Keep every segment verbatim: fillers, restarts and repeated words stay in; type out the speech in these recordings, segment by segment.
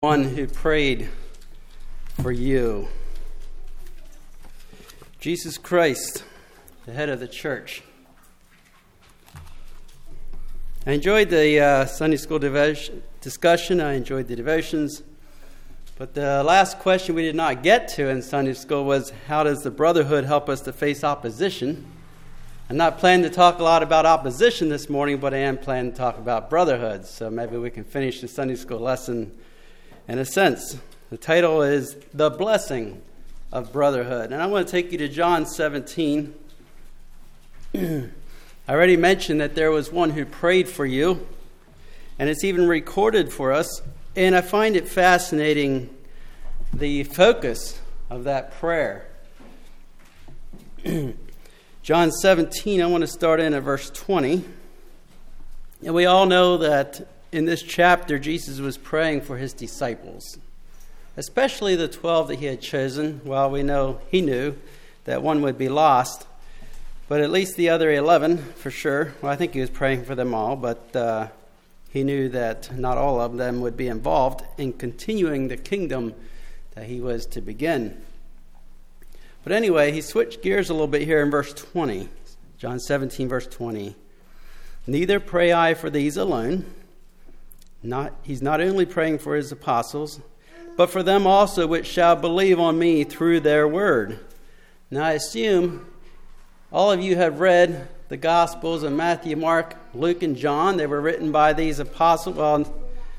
One who prayed for you. Jesus Christ, the head of the church. I enjoyed the uh, Sunday school devotion, discussion. I enjoyed the devotions. But the last question we did not get to in Sunday school was, how does the brotherhood help us to face opposition? I'm not planning to talk a lot about opposition this morning, but I am planning to talk about brotherhood. So maybe we can finish the Sunday school lesson in a sense. The title is The Blessing of Brotherhood. And I want to take you to John seventeen. I already mentioned that there was one who prayed for you, and it's even recorded for us. And I find it fascinating, the focus of that prayer. John seventeen, I want to start in at verse twenty. And we all know that in this chapter, Jesus was praying for his disciples, especially the twelve that he had chosen. Well, we know he knew that one would be lost, but at least the other eleven, for sure. Well, I think he was praying for them all, but uh, he knew that not all of them would be involved in continuing the kingdom that he was to begin. But anyway, he switched gears a little bit here in verse twenty. John seventeen, verse twenty. Neither pray I for these alone. Not, he's not only praying for his apostles, but for them also which shall believe on me through their word. Now I assume all of you have read the Gospels of Matthew, Mark, Luke, and John. They were written by these apostles. Well,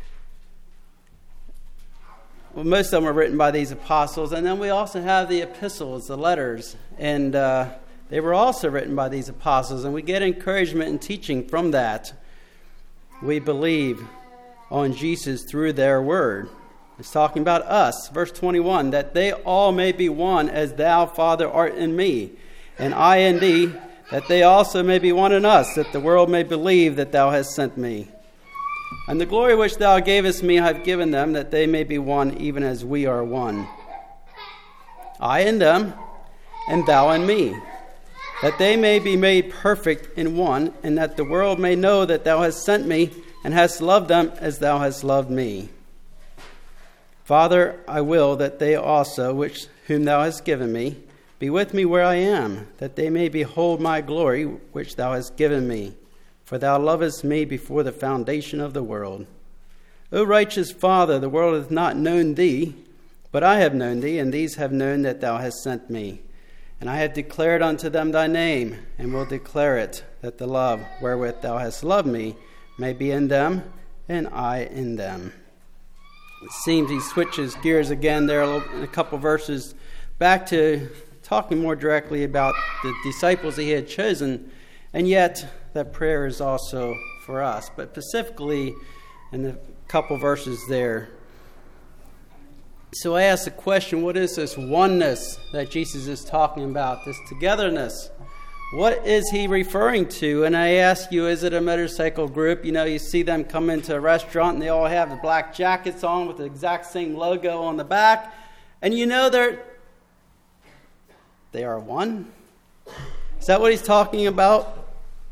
well most of them were written by these apostles. And then we also have the epistles, the letters. And uh, they were also written by these apostles. And we get encouragement and teaching from that. We believe on Jesus through their word. It's talking about us. Verse twenty-one, that they all may be one as thou, Father, art in me, and I in thee, that they also may be one in us, that the world may believe that thou hast sent me. And the glory which thou gavest me I have given them, that they may be one even as we are one. I in them, and thou in me, that they may be made perfect in one, and that the world may know that thou hast sent me, and hast loved them as thou hast loved me. Father, I will that they also, which whom thou hast given me, be with me where I am, that they may behold my glory which thou hast given me. For thou lovest me before the foundation of the world. O righteous Father, the world hath not known thee, but I have known thee, and these have known that thou hast sent me. And I have declared unto them thy name, and will declare it, that the love wherewith thou hast loved me may be in them, and I in them. It seems he switches gears again there a, little, a couple verses back to talking more directly about the disciples that he had chosen, and yet that prayer is also for us. But specifically in the couple verses there. So I ask the question, what is this oneness that Jesus is talking about, this togetherness? What is he referring to? And I ask you, is it a motorcycle group? You know, you see them come into a restaurant and they all have the black jackets on with the exact same logo on the back. And you know they're, they are one. Is that what he's talking about?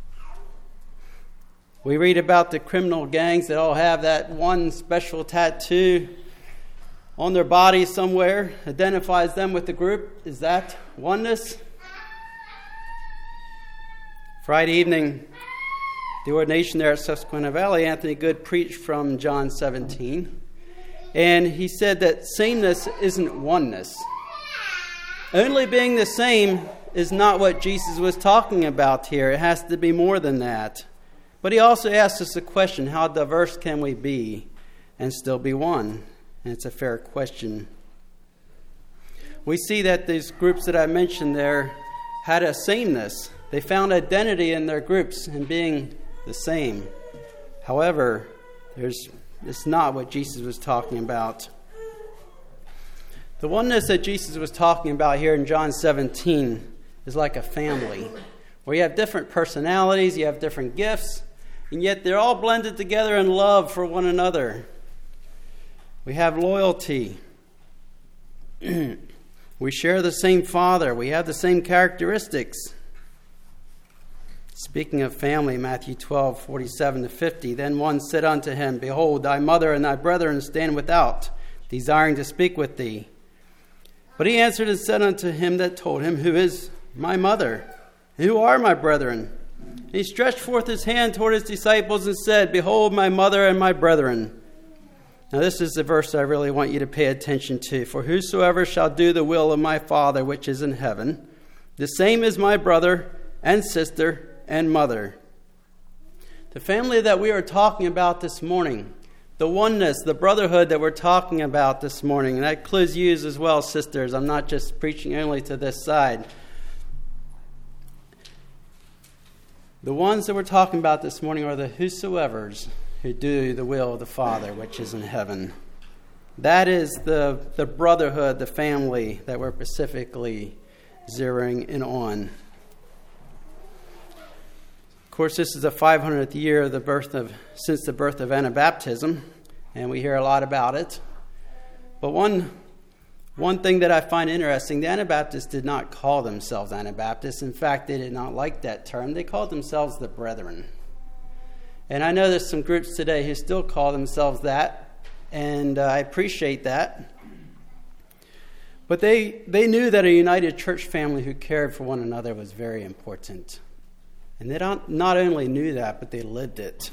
We read about the criminal gangs that all have that one special tattoo on their body somewhere, identifies them with the group. Is that oneness? Friday evening, the ordination there at Susquehanna Valley, Anthony Good preached from John seventeen. And he said that sameness isn't oneness. Only being the same is not what Jesus was talking about here. It has to be more than that. But he also asked us a question, how diverse can we be and still be one? And it's a fair question. We see that these groups that I mentioned there had a sameness. They found identity in their groups and being the same. However, there's it's not what Jesus was talking about. The oneness that Jesus was talking about here in John seventeen is like a family, where you have different personalities, you have different gifts, and yet they're all blended together in love for one another. We have loyalty. We share the same Father. We have the same characteristics. Speaking of family, Matthew twelve, forty-seven to fifty, then one said unto him, Behold, thy mother and thy brethren stand without, desiring to speak with thee. But he answered and said unto him that told him, Who is my mother? And who are my brethren? And he stretched forth his hand toward his disciples and said, Behold my mother and my brethren. Now this is the verse I really want you to pay attention to. For whosoever shall do the will of my Father which is in heaven, the same is my brother and sister and mother. The family that we are talking about this morning, the oneness, the brotherhood that we're talking about this morning, and that includes you as well, sisters. I'm not just preaching only to this side. The ones that we're talking about this morning are the whosoevers who do the will of the Father which is in heaven. That is the, the brotherhood, the family that we're specifically zeroing in on. Of course, this is the five hundredth year of the birth of since the birth of Anabaptism, and we hear a lot about it. But one one thing that I find interesting, the Anabaptists did not call themselves Anabaptists. In fact, they did not like that term. They called themselves the Brethren. And I know there's some groups today who still call themselves that, and uh, I appreciate that. But they, they knew that a united church family who cared for one another was very important. And they don't, not only knew that, but they lived it.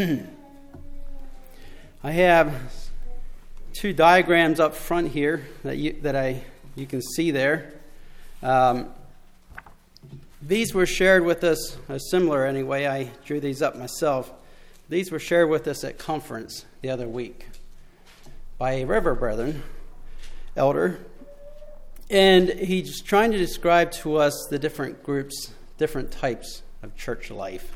I have two diagrams up front here that you, that I you can see there. Um, These were shared with us, uh, similar anyway, I drew these up myself. These were shared with us at conference the other week by a Reverend Brethren, elder. And he's trying to describe to us the different groups, different types of church life.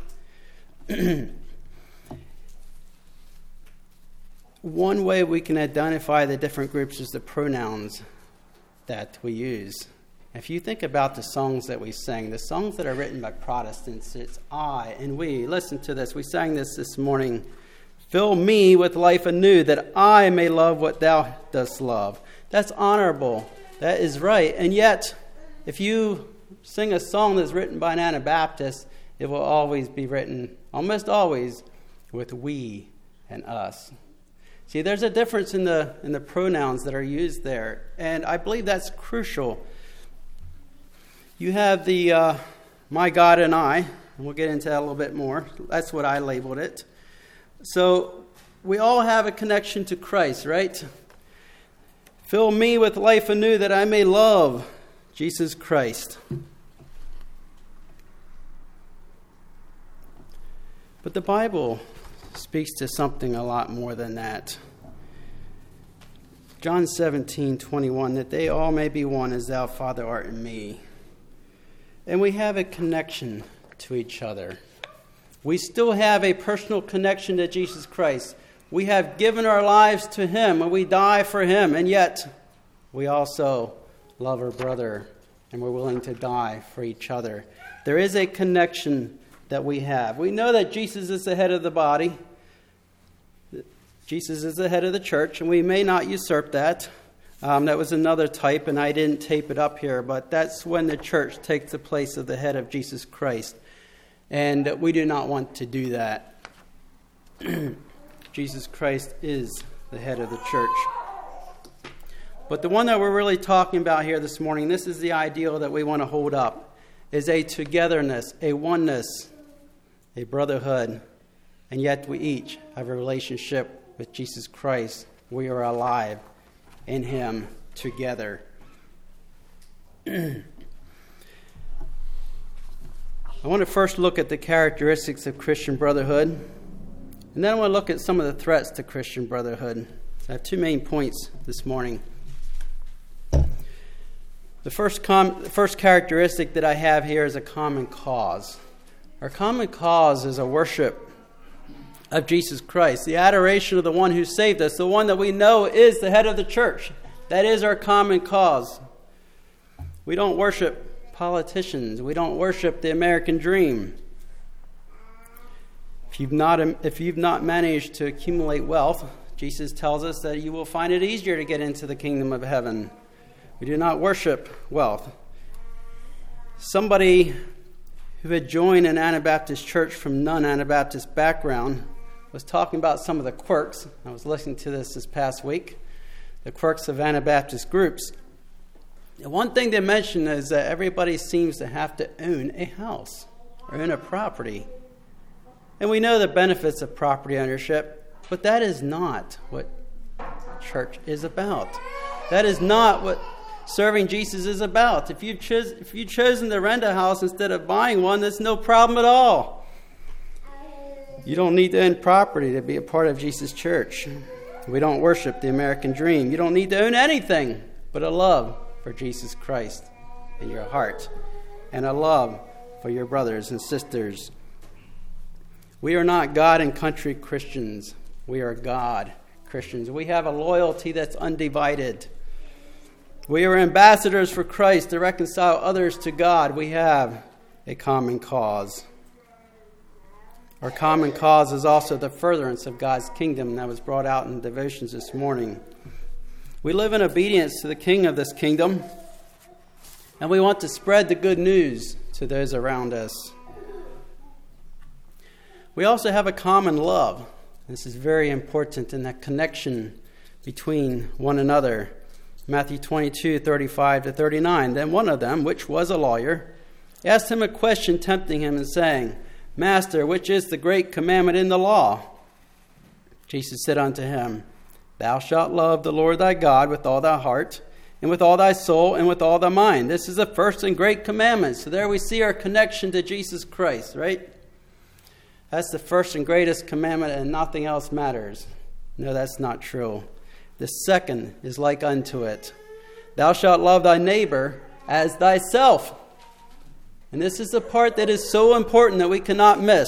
One way we can identify the different groups is the pronouns that we use. If you think about the songs that we sing, the songs that are written by Protestants, it's I and we. Listen to this. We sang this this morning. Fill me with life anew, that I may love what thou dost love. That's honorable. That is right. And yet, if you sing a song that's written by an Anabaptist, it will always be written, almost always, with we and us. See, there's a difference in the in the pronouns that are used there. And I believe that's crucial. You have the uh, my God and I, and we'll get into that a little bit more. That's what I labeled it. So we all have a connection to Christ, right? Fill me with life anew that I may love Jesus Christ. But the Bible speaks to something a lot more than that. John seventeen twenty-one, that they all may be one as thou, Father, art in me. And we have a connection to each other. We still have a personal connection to Jesus Christ. We have given our lives to him and we die for him. And yet we also love our brother and we're willing to die for each other. There is a connection that we have. We know that Jesus is the head of the body. Jesus is the head of the church, and we may not usurp that. Um, that was another type, and I didn't tape it up here, but that's when the church takes the place of the head of Jesus Christ. And we do not want to do that. Jesus Christ is the head of the church. But the one that we're really talking about here this morning, this is the ideal that we want to hold up, is a togetherness, a oneness, a brotherhood, and yet we each have a relationship with Jesus Christ. We are alive in him together. I want to first look at the characteristics of Christian brotherhood, and then I want to look at some of the threats to Christian brotherhood. I have two main points this morning. The first, com- the first characteristic that I have here is a common cause. Our common cause is a worship of Jesus Christ, the adoration of the one who saved us, the one that we know is the head of the church. That is our common cause. We don't worship politicians. We don't worship the American dream. If you've not, if you've not managed to accumulate wealth, Jesus tells us that you will find it easier to get into the kingdom of heaven. We do not worship wealth. Somebody who had joined an Anabaptist church from non-Anabaptist background was talking about some of the quirks. I was listening to this this past week. the quirks of Anabaptist groups. And one thing they mention is that everybody seems to have to own a house or own a property. And we know the benefits of property ownership, but that is not what church is about. That is not what serving Jesus is about. If you've, choos- if you've chosen to rent a house instead of buying one, that's no problem at all. You don't need to own property to be a part of Jesus' church. We don't worship the American dream. You don't need to own anything but a love for Jesus Christ in your heart and a love for your brothers and sisters. We are not God and country Christians. We are God Christians. We have a loyalty that's undivided. We are ambassadors for Christ to reconcile others to God. We have a common cause. Our common cause is also the furtherance of God's kingdom that was brought out in devotions this morning. We live in obedience to the King of this kingdom, and we want to spread the good news to those around us. We also have a common love. This is very important in that connection between one another. Matthew twenty-two, thirty-five to thirty-nine. Then one of them, which was a lawyer, asked him a question, tempting him and saying, Master, which is the great commandment in the law? Jesus said unto him, Thou shalt love the Lord thy God with all thy heart, and with all thy soul, and with all thy mind. This is the first and great commandment. So there we see our connection to Jesus Christ, right? That's the first and greatest commandment, and nothing else matters. No, that's not true. The second is like unto it. Thou shalt love thy neighbor as thyself. And this is the part that is so important that we cannot miss.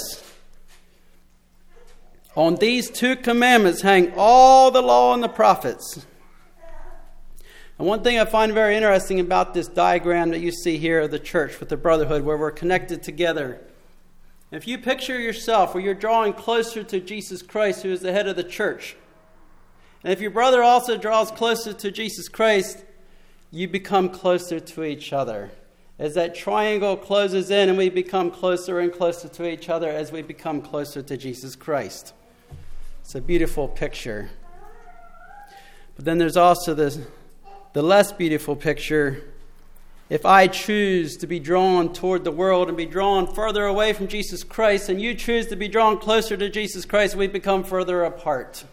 On these two commandments hang all the law and the prophets. And one thing I find very interesting about this diagram that you see here of the church with the brotherhood, where we're connected together. If you picture yourself where you're drawing closer to Jesus Christ, who is the head of the church, and if your brother also draws closer to Jesus Christ, you become closer to each other. As that triangle closes in and we become closer and closer to each other as we become closer to Jesus Christ. It's a beautiful picture. But then there's also the, the less beautiful picture. If I choose to be drawn toward the world and be drawn further away from Jesus Christ, and you choose to be drawn closer to Jesus Christ, we become further apart.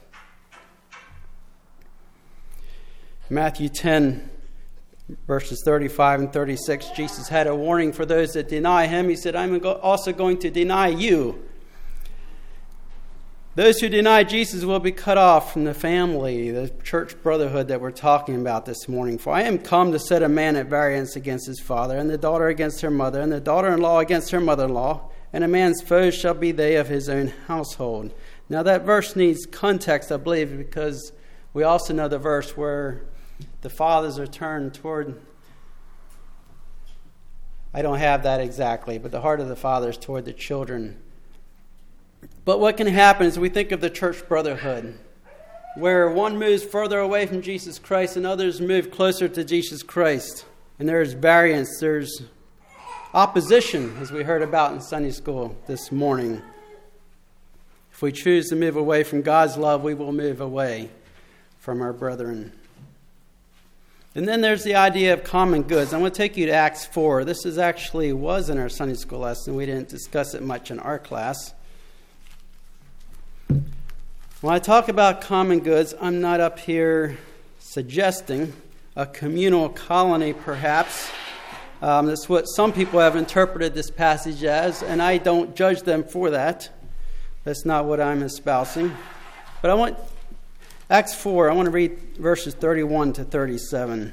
Matthew ten, verses thirty-five and thirty-six, Jesus had a warning for those that deny him. He said, I'm also going to deny you. Those who deny Jesus will be cut off from the family, the church brotherhood that we're talking about this morning. For I am come to set a man at variance against his father, and the daughter against her mother, and the daughter-in-law against her mother-in-law, and a man's foes shall be they of his own household. Now that verse needs context, I believe, because we also know the verse where the fathers are turned toward, I don't have that exactly, but the heart of the fathers toward the children. But what can happen is we think of the church brotherhood, where one moves further away from Jesus Christ and others move closer to Jesus Christ. And there's variance, there's opposition, as we heard about in Sunday school this morning. If we choose to move away from God's love, we will move away from our brethren. And then there's the idea of common goods. I'm going to take you to Acts four. This is actually was in our Sunday school lesson. We didn't discuss it much in our class. When I talk about common goods, I'm not up here suggesting a communal colony, perhaps. Um, that's what some people have interpreted this passage as, and I don't judge them for that. That's not what I'm espousing. But I want Acts four, I want to read verses thirty-one to thirty-seven.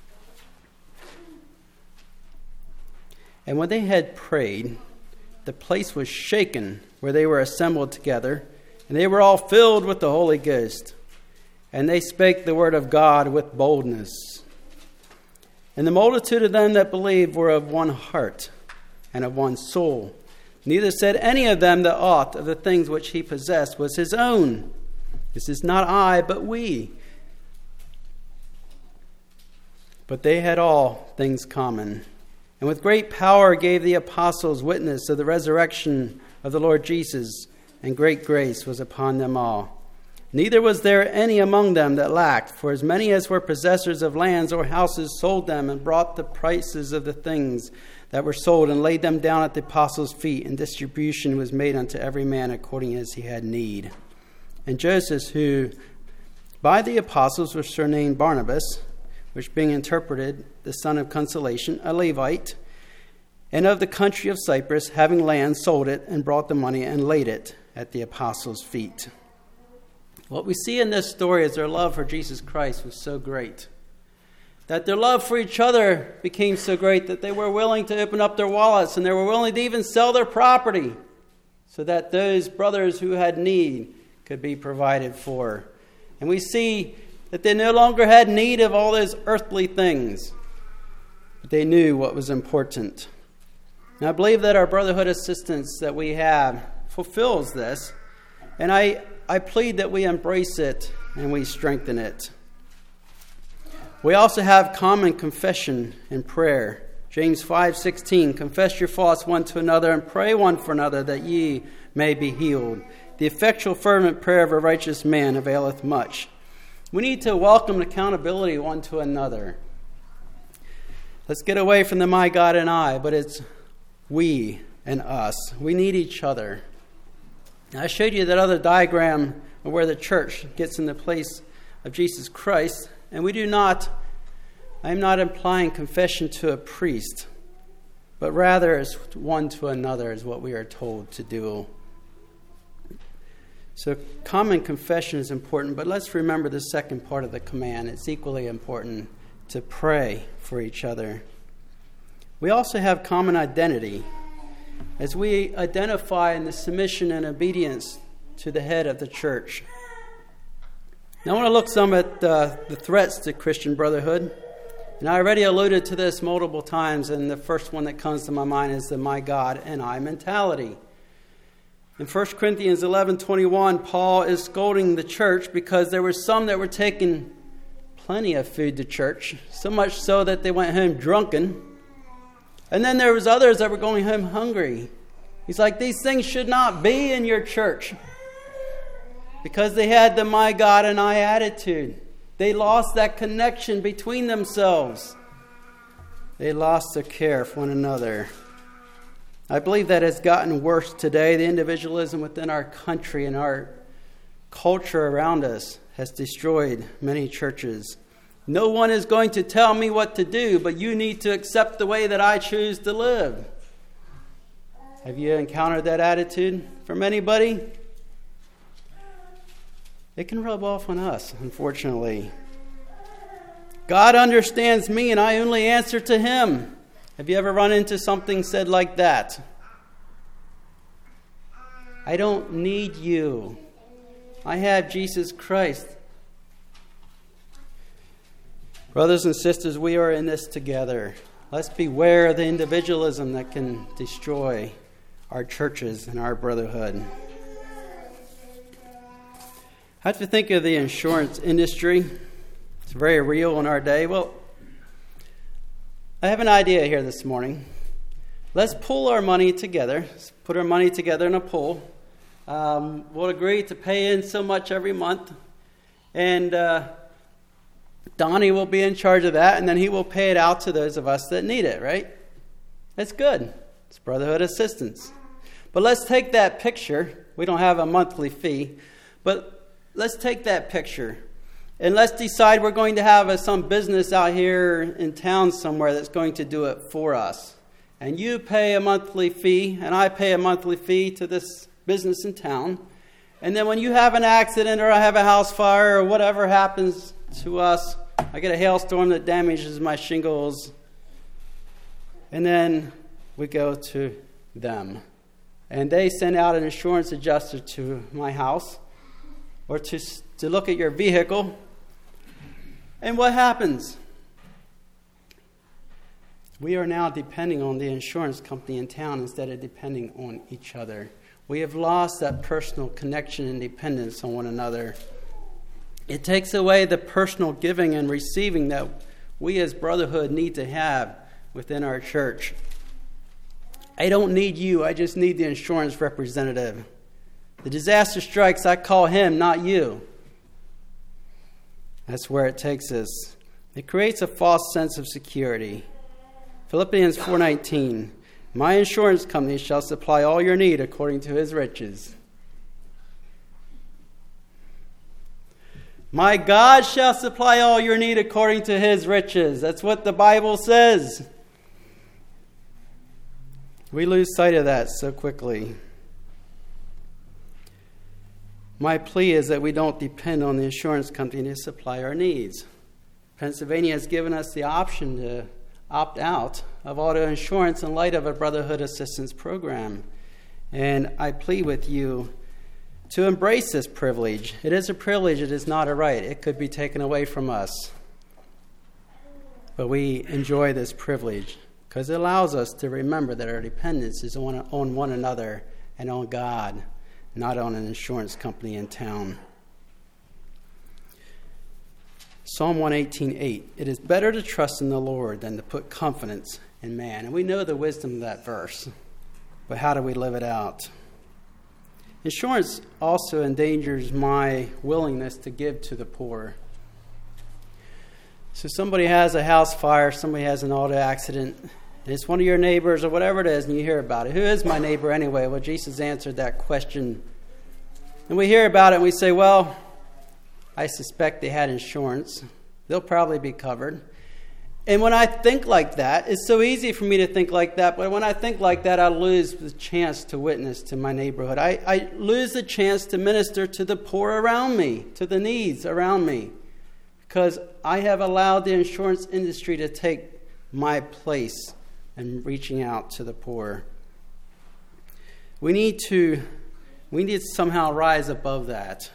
And when they had prayed, the place was shaken where they were assembled together, and they were all filled with the Holy Ghost. And they spake the word of God with boldness. And the multitude of them that believed were of one heart and of one soul. Neither said any of them that aught of the things which he possessed was his own. This is not I, but we. But they had all things common. And with great power gave the apostles witness of the resurrection of the Lord Jesus, and great grace was upon them all. Neither was there any among them that lacked, for as many as were possessors of lands or houses sold them and brought the prices of the things that were sold and laid them down at the apostles' feet, and distribution was made unto every man according as he had need. And Joseph, who by the apostles was surnamed Barnabas, which being interpreted the son of consolation, a Levite, and of the country of Cyprus, having land, sold it, and brought the money and laid it at the apostles' feet. What we see in this story is their love for Jesus Christ was so great, that their love for each other became so great that they were willing to open up their wallets and they were willing to even sell their property so that those brothers who had need could be provided for. And we see that they no longer had need of all those earthly things, but they knew what was important. And I believe that our brotherhood assistance that we have fulfills this, and I I plead that we embrace it and we strengthen it. We also have common confession and prayer. James five sixteen, confess your faults one to another and pray one for another that ye may be healed. The effectual fervent prayer of a righteous man availeth much. We need to welcome accountability one to another. Let's get away from the my God and I, but it's we and us. We need each other. I showed you that other diagram of where the church gets in the place of Jesus Christ, and we do not, I am not implying confession to a priest, but rather as one to another is what we are told to do. So common confession is important, but let's remember the second part of the command. It's equally important to pray for each other. We also have common identity, as we identify in the submission and obedience to the head of the church. Now I want to look some at uh, the threats to Christian brotherhood. And I already alluded to this multiple times, and the first one that comes to my mind is the my God and I mentality. In First Corinthians eleven twenty-one, Paul is scolding the church because there were some that were taking plenty of food to church, so much so that they went home drunken. And then there was others that were going home hungry. He's like, these things should not be in your church, because they had the my God and I attitude. They lost that connection between themselves. They lost their care for one another. I believe that has gotten worse today. The individualism within our country and our culture around us has destroyed many churches. No one is going to tell me what to do, but you need to accept the way that I choose to live. Have you encountered that attitude from anybody? It can rub off on us, unfortunately. God understands me and I only answer to Him. Have you ever run into something said like that? I don't need you. I have Jesus Christ. Brothers and sisters, we are in this together. Let's beware of the individualism that can destroy our churches and our brotherhood. I have to think of the insurance industry. It's very real in our day. Well, I have an idea here this morning. Let's pool our money together. Let's put our money together in a pool. Um, we'll agree to pay in so much every month. And uh, Donnie will be in charge of that, and then he will pay it out to those of us that need it, right? That's good. It's brotherhood assistance. But let's take that picture. We don't have a monthly fee, but let's take that picture. And let's decide we're going to have a, some business out here in town somewhere that's going to do it for us. And you pay a monthly fee, and I pay a monthly fee to this business in town. And then when you have an accident or I have a house fire or whatever happens to us, I get a hailstorm that damages my shingles, and then we go to them. And they send out an insurance adjuster to my house or to, to look at your vehicle. And what happens? We are now depending on the insurance company in town instead of depending on each other. We have lost that personal connection and dependence on one another. It takes away the personal giving and receiving that we as brotherhood need to have within our church. I don't need you. I just need the insurance representative. The disaster strikes, I call him, not you. That's where it takes us. It creates a false sense of security. Philippians four nineteen, my insurance company shall supply all your need according to his riches. My God shall supply all your need according to his riches. That's what the Bible says. We lose sight of that so quickly. My plea is that we don't depend on the insurance company to supply our needs. Pennsylvania has given us the option to opt out of auto insurance in light of a Brotherhood Assistance Program. And I plead with you to embrace this privilege. It is a privilege. It is not a right. It could be taken away from us. But we enjoy this privilege because it allows us to remember that our dependence is on, on one another and on God, not on an insurance company in town. Psalm one eighteen eight. It is better to trust in the Lord than to put confidence in man. And we know the wisdom of that verse. But how do we live it out? Insurance also endangers my willingness to give to the poor. So somebody has a house fire, somebody has an auto accident, and it's one of your neighbors or whatever it is, and you hear about it. Who is my neighbor anyway? Well, Jesus answered that question. And we hear about it and we say, well, I suspect they had insurance. They'll probably be covered. And when I think like that, it's so easy for me to think like that, but when I think like that, I lose the chance to witness to my neighborhood. I, I lose the chance to minister to the poor around me, to the needs around me, because I have allowed the insurance industry to take my place in reaching out to the poor. We need to, we need to somehow rise above that.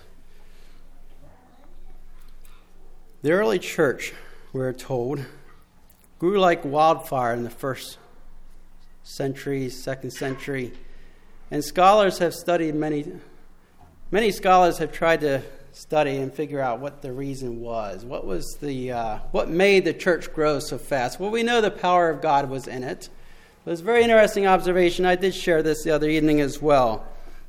The early church, we're told, grew like wildfire in the first century, second century. And scholars have studied many, many scholars have tried to study and figure out what the reason was. What was the, uh, what made the church grow so fast? Well, we know the power of God was in it. It was a very interesting observation. I did share this the other evening as well.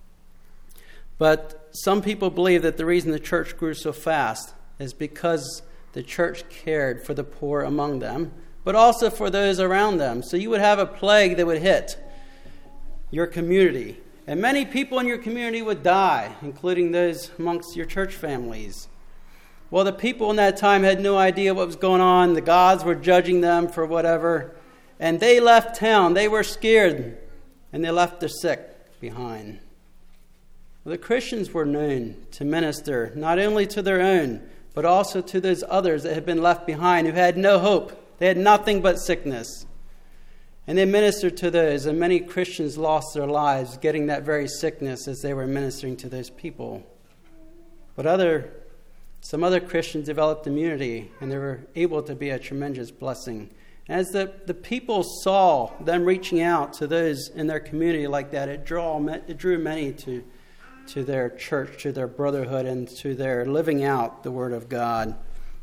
But some people believe that the reason the church grew so fast is because the church cared for the poor among them, but also for those around them. So you would have a plague that would hit your community. And many people in your community would die, including those amongst your church families. Well, the people in that time had no idea what was going on. The gods were judging them for whatever. And they left town. They were scared. And they left the sick behind. Well, the Christians were known to minister not only to their own, but also to those others that had been left behind who had no hope. They had nothing but sickness. And they ministered to those, and many Christians lost their lives getting that very sickness as they were ministering to those people. But other, some other Christians developed immunity, and they were able to be a tremendous blessing. And as the, the people saw them reaching out to those in their community like that, it, draw, it drew many to, to their church, to their brotherhood, and to their living out the Word of God.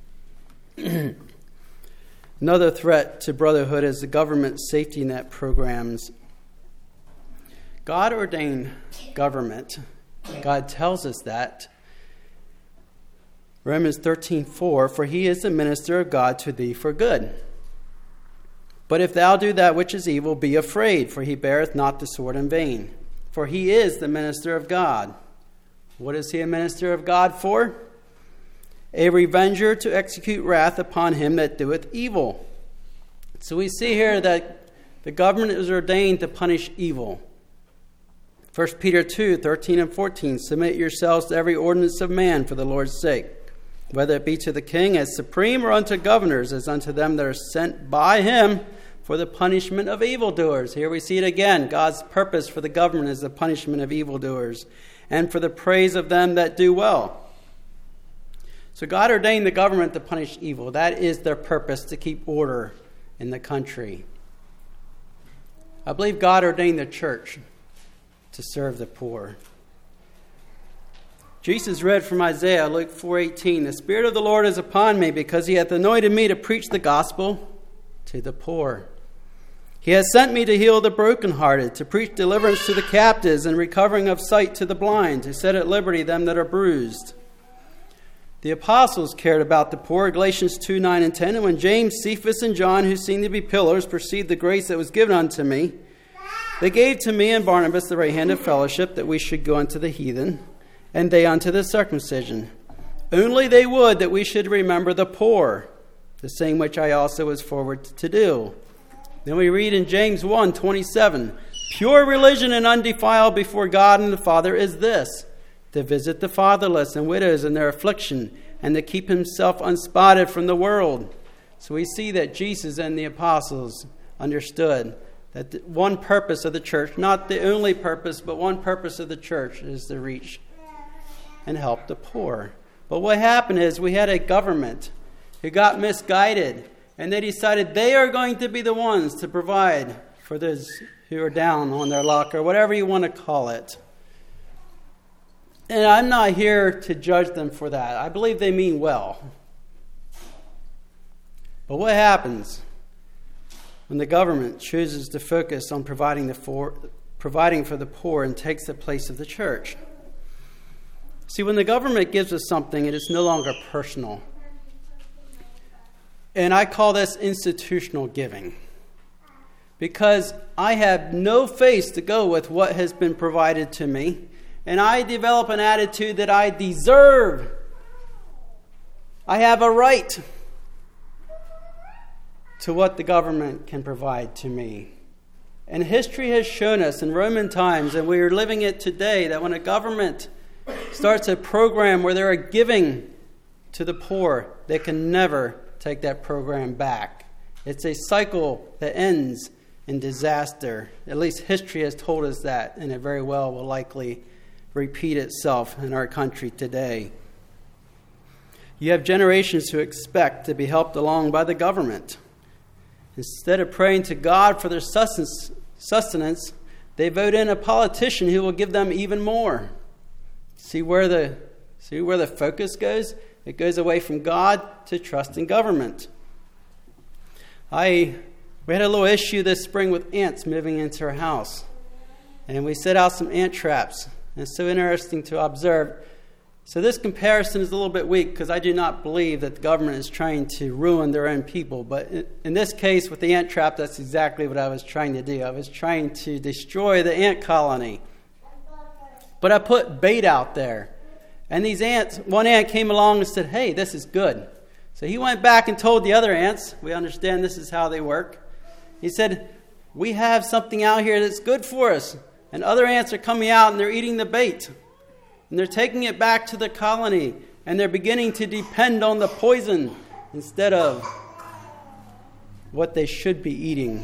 Another threat to brotherhood is the government safety net programs. God ordained government. God tells us that. Romans thirteen four, for he is the minister of God to thee for good. But if thou do that which is evil, be afraid, for he beareth not the sword in vain. For he is the minister of God. What is he a minister of God for? A revenger to execute wrath upon him that doeth evil. So we see here that the government is ordained to punish evil. First Peter two thirteen and fourteen, submit yourselves to every ordinance of man for the Lord's sake, whether it be to the king as supreme or unto governors as unto them that are sent by him for the punishment of evildoers. Here we see it again. God's purpose for the government is the punishment of evildoers and for the praise of them that do well. So God ordained the government to punish evil. That is their purpose, to keep order in the country. I believe God ordained the church to serve the poor. Jesus read from Isaiah, Luke four eighteen, the Spirit of the Lord is upon me, because he hath anointed me to preach the gospel to the poor. He has sent me to heal the brokenhearted, to preach deliverance to the captives, and recovering of sight to the blind, to set at liberty them that are bruised, The apostles cared about the poor, Galatians two, nine, and ten. And when James, Cephas, and John, who seemed to be pillars, perceived the grace that was given unto me, they gave to me and Barnabas the right hand of fellowship, that we should go unto the heathen, and they unto the circumcision. Only they would that we should remember the poor, the same which I also was forward to do. Then we read in James one, twenty-seven, pure religion and undefiled before God and the Father is this, to visit the fatherless and widows in their affliction, and to keep himself unspotted from the world. So we see that Jesus and the apostles understood that the one purpose of the church, not the only purpose, but one purpose of the church, is to reach and help the poor. But what happened is we had a government who got misguided, and they decided they are going to be the ones to provide for those who are down on their luck, or whatever you want to call it. And I'm not here to judge them for that. I believe they mean well. But what happens when the government chooses to focus on providing the for, providing for the poor and takes the place of the church? See, when the government gives us something, it is no longer personal. And I call this institutional giving, because I have no face to go with what has been provided to me. And I develop an attitude that I deserve. I have a right to what the government can provide to me. And history has shown us in Roman times, and we are living it today, that when a government starts a program where they are giving to the poor, they can never take that program back. It's a cycle that ends in disaster. At least history has told us that, and it very well will likely repeat itself in our country today. You have generations who expect to be helped along by the government. Instead of praying to God for their sustenance, they vote in a politician who will give them even more. See where the see where the focus goes? It goes away from God to trust in government. I we had a little issue this spring with ants moving into our house, and we set out some ant traps. And it's so interesting to observe. So this comparison is a little bit weak, because I do not believe that the government is trying to ruin their own people. But in this case, with the ant trap, that's exactly what I was trying to do. I was trying to destroy the ant colony. But I put bait out there. And these ants, one ant came along and said, hey, this is good. So he went back and told the other ants, we understand this is how they work. He said, we have something out here that's good for us. And other ants are coming out and they're eating the bait. And they're taking it back to the colony. And they're beginning to depend on the poison instead of what they should be eating.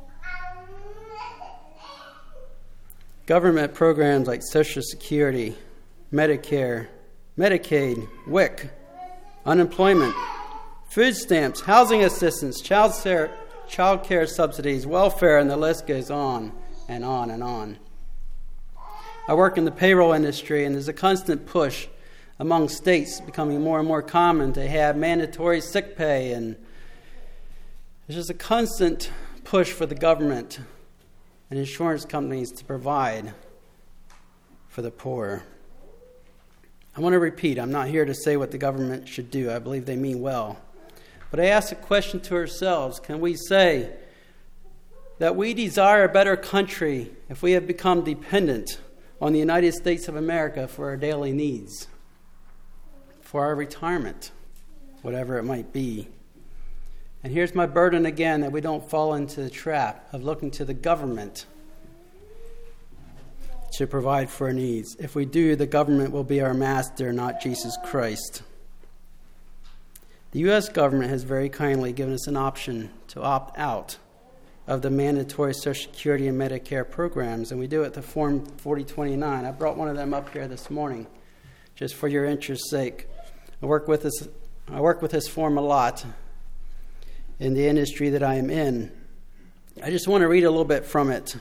Government programs like Social Security, Medicare, Medicaid, W I C, unemployment, food stamps, housing assistance, child care, child care subsidies, welfare, and the list goes on and on and on. I work in the payroll industry, and there's a constant push among states becoming more and more common to have mandatory sick pay, and there's just a constant push for the government and insurance companies to provide for the poor. I want to repeat, I'm not here to say what the government should do. I believe they mean well. But I ask a question to ourselves. Can we say that we desire a better country if we have become dependent on the United States of America for our daily needs, for our retirement, whatever it might be? And here's my burden again, that we don't fall into the trap of looking to the government to provide for our needs. If we do, the government will be our master, not Jesus Christ. The U S government has very kindly given us an option to opt out of the mandatory Social Security and Medicare programs, and we do it the Form forty twenty-nine. I brought one of them up here this morning, just for your interest's sake. I work with this. I work with this form a lot in the industry that I am in. I just want to read a little bit from it.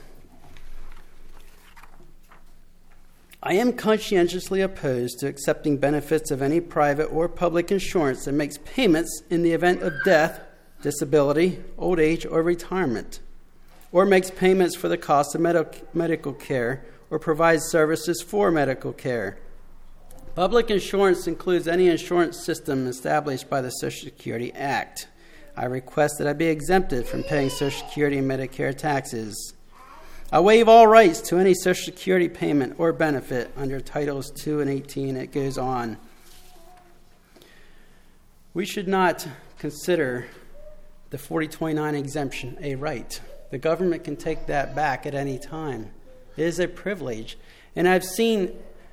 I am conscientiously opposed to accepting benefits of any private or public insurance that makes payments in the event of death, disability, old age, or retirement, or makes payments for the cost of med- medical care or provides services for medical care. Public insurance includes any insurance system established by the Social Security Act. I request that I be exempted from paying Social Security and Medicare taxes. I waive all rights to any Social Security payment or benefit under Titles two and eighteen. It goes on. We should not consider the forty twenty-nine exemption a right. The government can take that back at any time. It is a privilege. And I've seen,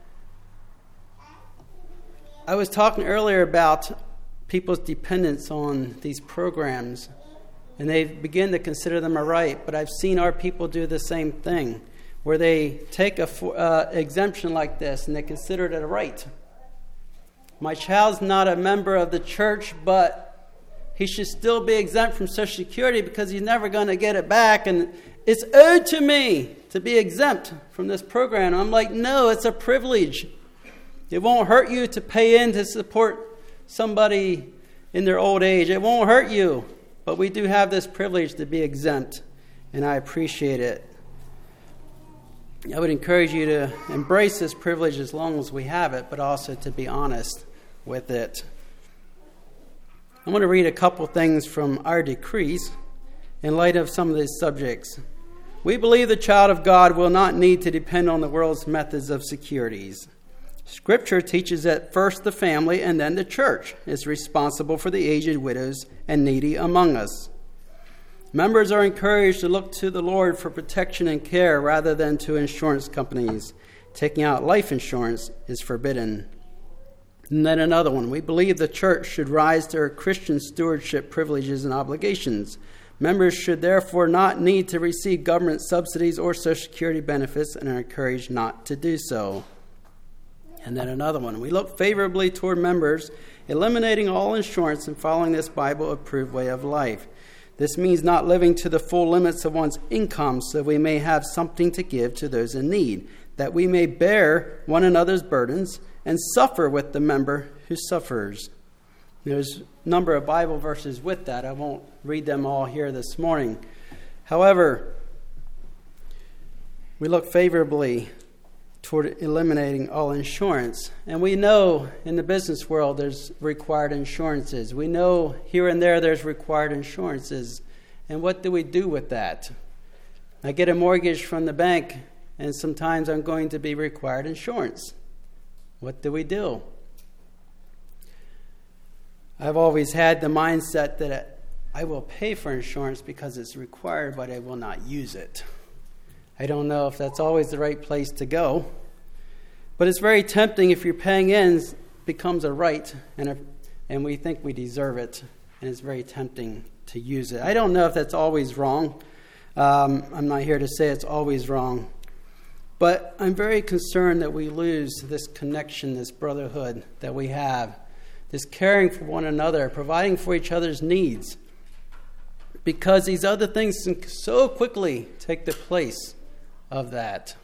I was talking earlier about people's dependence on these programs, and they begin to consider them a right, but I've seen our people do the same thing, where they take a uh, exemption like this and they consider it a right. My child's not a member of the church, but he should still be exempt from Social Security because he's never going to get it back, and it's owed to me to be exempt from this program. I'm like, no, it's a privilege. It won't hurt you to pay in to support somebody in their old age. It won't hurt you. But we do have this privilege to be exempt, and I appreciate it. I would encourage you to embrace this privilege as long as we have it, but also to be honest with it. I want to read a couple things from our decrees in light of some of these subjects. We believe the child of God will not need to depend on the world's methods of securities. Scripture teaches that first the family and then the church is responsible for the aged, widows, and needy among us. Members are encouraged to look to the Lord for protection and care rather than to insurance companies. Taking out life insurance is forbidden. And then another one. We believe the church should rise to her Christian stewardship privileges and obligations. Members should therefore not need to receive government subsidies or Social Security benefits and are encouraged not to do so. And then another one. We look favorably toward members eliminating all insurance and following this Bible-approved way of life. This means not living to the full limits of one's income so we may have something to give to those in need, that we may bear one another's burdens and suffer with the member who suffers. There's a number of Bible verses with that. I won't read them all here this morning. However, we look favorably toward eliminating all insurance. And we know in the business world there's required insurances. We know here and there there's required insurances. And what do we do with that? I get a mortgage from the bank, and sometimes I'm going to be required insurance. What do we do? I've always had the mindset that I will pay for insurance because it's required, but I will not use it. I don't know if that's always the right place to go, but it's very tempting if you're paying in, it becomes a right, and a, and we think we deserve it, and it's very tempting to use it. I don't know if that's always wrong. Um, I'm not here to say it's always wrong, but I'm very concerned that we lose this connection, this brotherhood that we have, this caring for one another, providing for each other's needs, because these other things can so quickly take the place of that.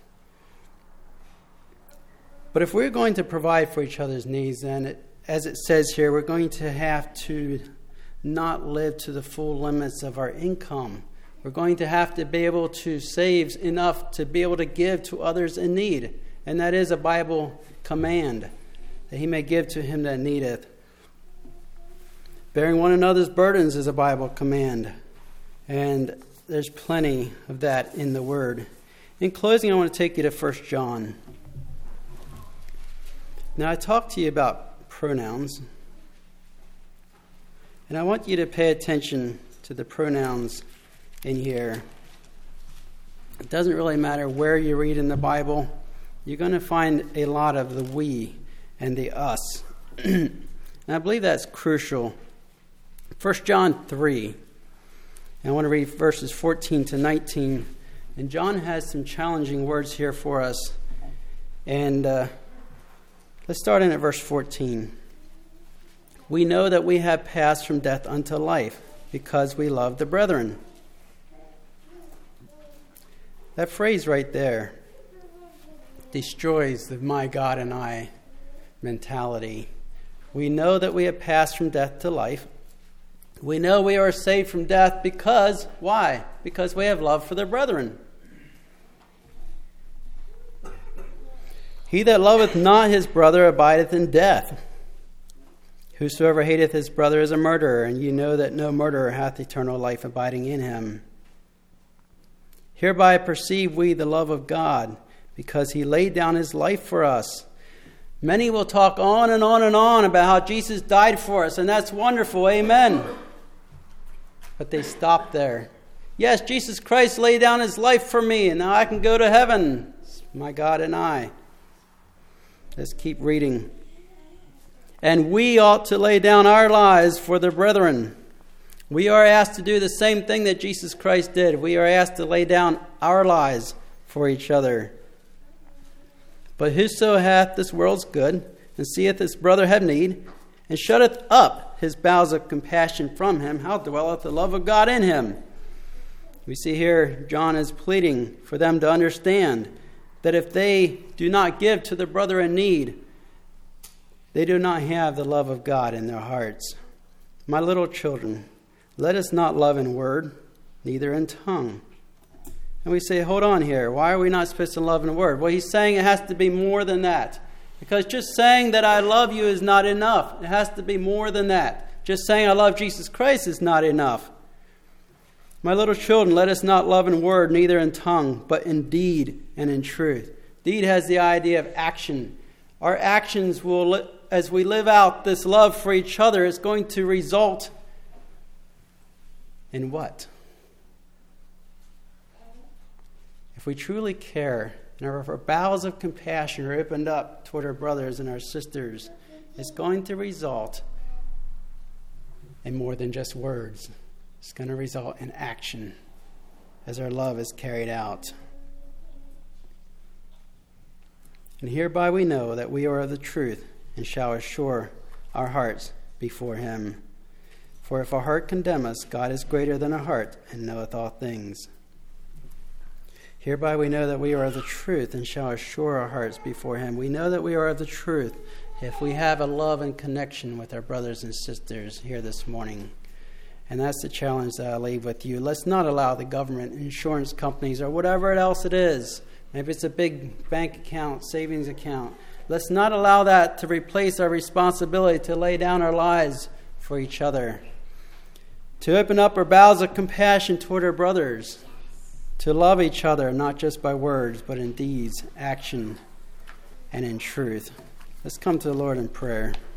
But if we're going to provide for each other's needs, then it, as it says here, we're going to have to not live to the full limits of our income. We're going to have to be able to save enough to be able to give to others in need. And that is a Bible command, that he may give to him that needeth. Bearing one another's burdens is a Bible command. And there's plenty of that in the Word. In closing, I want to take you to First John. Now, I talked to you about pronouns. And I want you to pay attention to the pronouns in here. It doesn't really matter where you read in the Bible. You're going to find a lot of the we and the us. And I believe that's crucial. First John three. I want to read verses fourteen to nineteen. And John has some challenging words here for us. And uh, let's start in at verse fourteen. We know that we have passed from death unto life because we love the brethren. That phrase right there destroys the my God and I mentality. We know that we have passed from death to life. We know we are saved from death because, why? Because we have love for the brethren. He that loveth not his brother abideth in death. Whosoever hateth his brother is a murderer, and ye know that no murderer hath eternal life abiding in him. Hereby perceive we the love of God, because he laid down his life for us. Many will talk on and on and on about how Jesus died for us, and that's wonderful, amen. But they stop there. Yes, Jesus Christ laid down his life for me, and now I can go to heaven. It's my God and I. Let's keep reading. And we ought to lay down our lives for the brethren. We are asked to do the same thing that Jesus Christ did. We are asked to lay down our lives for each other. But whoso hath this world's good, and seeth his brother have need, and shutteth up his bowels of compassion from him, how dwelleth the love of God in him? We see here John is pleading for them to understand that if they do not give to the brother in need, they do not have the love of God in their hearts. My little children, let us not love in word, neither in tongue. And we say, hold on here. Why are we not supposed to love in word? Well, he's saying it has to be more than that. Because just saying that I love you is not enough. It has to be more than that. Just saying I love Jesus Christ is not enough. My little children, let us not love in word, neither in tongue, but in deed and in truth. Deed has the idea of action. Our actions will, as we live out this love for each other, is going to result in what? If we truly care, and our bowels of compassion are opened up toward our brothers and our sisters, it's going to result in more than just words. It's going to result in action as our love is carried out. And hereby we know that we are of the truth, and shall assure our hearts before him. For if our heart condemn us, God is greater than our heart, and knoweth all things. Hereby we know that we are of the truth, and shall assure our hearts before him. We know that we are of the truth if we have a love and connection with our brothers and sisters here this morning. And that's the challenge that I leave with you. Let's not allow the government, insurance companies, or whatever else it is, maybe it's a big bank account, savings account, let's not allow that to replace our responsibility to lay down our lives for each other, to open up our bowels of compassion toward our brothers, to love each other, not just by words, but in deeds, action, and in truth. Let's come to the Lord in prayer.